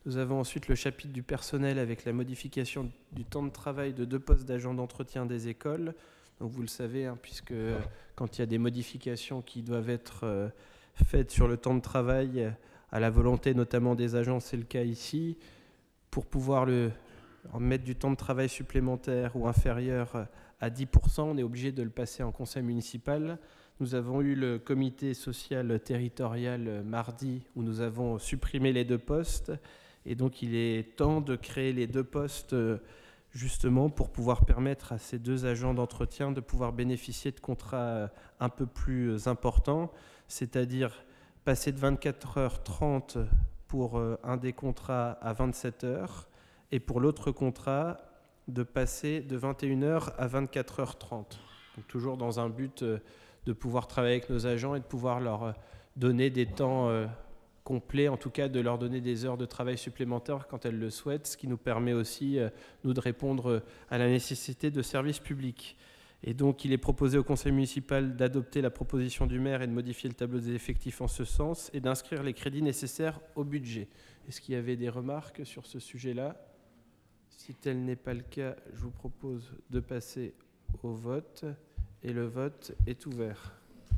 Nous avons ensuite le chapitre du personnel avec la modification du temps de travail de 2 postes d'agents d'entretien des écoles. Donc vous le savez, puisque quand il y a des modifications qui doivent être faites sur le temps de travail, à la volonté notamment des agents, c'est le cas ici, pour pouvoir en mettre du temps de travail supplémentaire ou inférieur à 10%, on est obligé de le passer en conseil municipal. Nous avons eu le comité social territorial mardi où nous avons supprimé les 2 postes. Et donc il est temps de créer les 2 postes justement pour pouvoir permettre à ces 2 agents d'entretien de pouvoir bénéficier de contrats un peu plus importants, c'est-à-dire passer de 24h30 pour un des contrats à 27h et pour l'autre contrat de passer de 21h à 24h30. Donc toujours dans un but de pouvoir travailler avec nos agents et de pouvoir leur donner des temps complets, en tout cas de leur donner des heures de travail supplémentaires quand elles le souhaitent, ce qui nous permet aussi, nous, de répondre à la nécessité de services publics. Et donc il est proposé au conseil municipal d'adopter la proposition du maire et de modifier le tableau des effectifs en ce sens et d'inscrire les crédits nécessaires au budget. Est-ce qu'il y avait des remarques sur ce sujet-là ? Si tel n'est pas le cas, je vous propose de passer au vote et le vote est ouvert.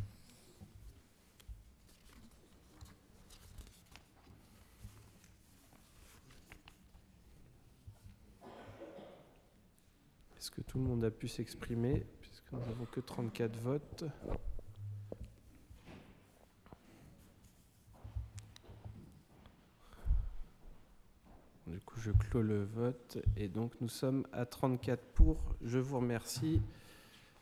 Est-ce que tout le monde a pu s'exprimer, puisque nous n'avons que 34 votes ? Du coup, je clôt le vote et donc nous sommes à 34 pour. Je vous remercie.